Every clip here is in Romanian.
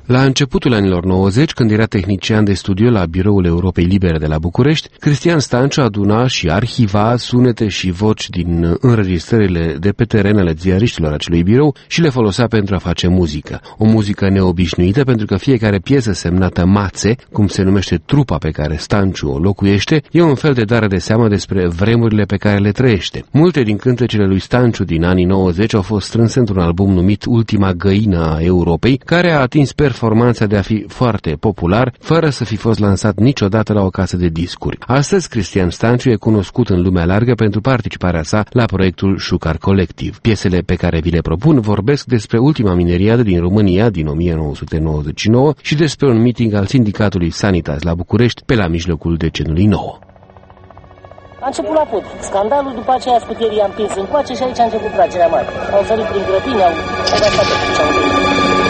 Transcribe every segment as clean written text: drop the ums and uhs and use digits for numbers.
La începutul anilor 90, când era tehnician de studio la Biroul Europei Libere de la București, Cristian Stanciu aduna și arhiva sunete și voci din înregistrările de pe teren ale ziariștilor acelui birou și le folosea pentru a face muzică. O muzică neobișnuită, pentru că fiecare piesă semnată Mațe, cum se numește trupa pe care Stanciu o locuiește, e un fel de dare de seamă despre vremurile pe care le trăiește. Multe din cântecele lui Stanciu din anii 90 au fost strânse într-un album numit Ultima Găină a Europei, care a atins performanța de a fi foarte popular, fără să fi fost lansat niciodată la o casă de discuri. Astăzi, Cristian Stanciu e cunoscut în lumea largă pentru participarea sa la proiectul Șucar Colectiv. Piesele pe care vi le propun vorbesc despre ultima mineriadă din România din 1999 și despre un meeting al sindicatului Sanitas la București pe la mijlocul decenului 9. A început la pod scandalul, după aceea scuterii am împins încoace și aici a început tragerea mare. Au sărit prin grădini, au dat toate ce au venit.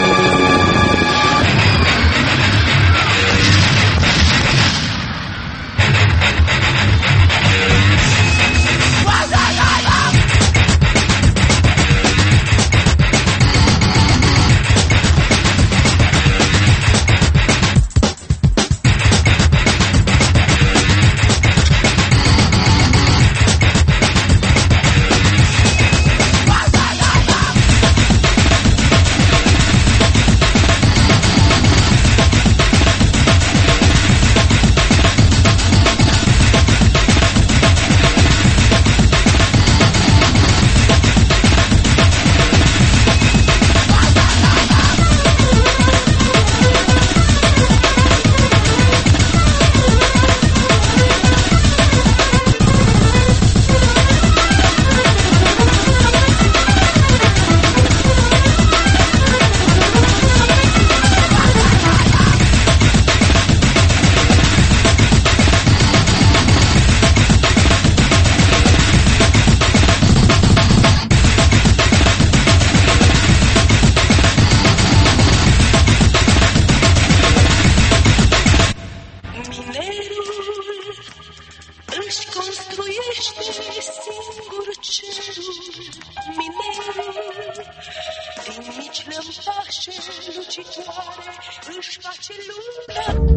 Își construiește singur cerul, minerul, din mici lămpașe lucitoare își face luna.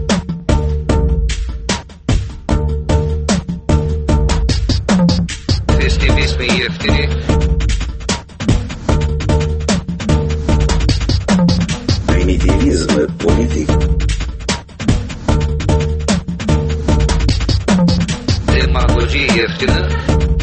Festivisme ieftine. Primitivism politic. Demagogie ieftină.